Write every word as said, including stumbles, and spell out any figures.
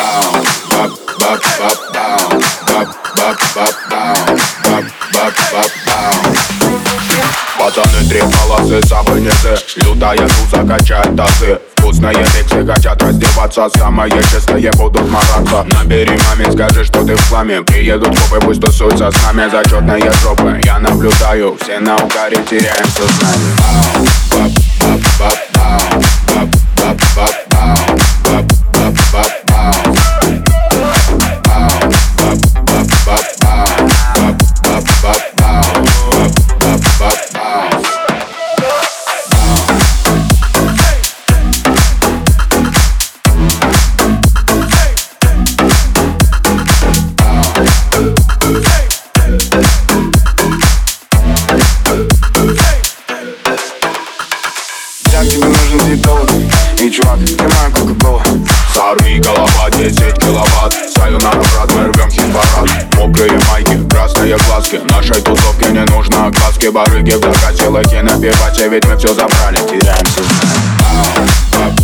Пацаны, три полосы, собойницы, лютая туза качает тазы. Вкусные миксы хотят раздеваться, самые чистые будут мараться. Набери маме, скажи, что ты в хламе. Приедут копы, пусть тусуются с нами. Зачетные жопы, я наблюдаю, все на угаре теряем сознание. Тебе нужен диетолог. И чувак, прямая кока-кола. Сорви голова, десять киловатт. Сайонара, брат, мы рвем хит-парад. Мокрые майки, красные глазки. Нашей тусовке не нужно огласки. Барыги в закате, лаки напивать, ведь мы все забрали. Теряем сознание.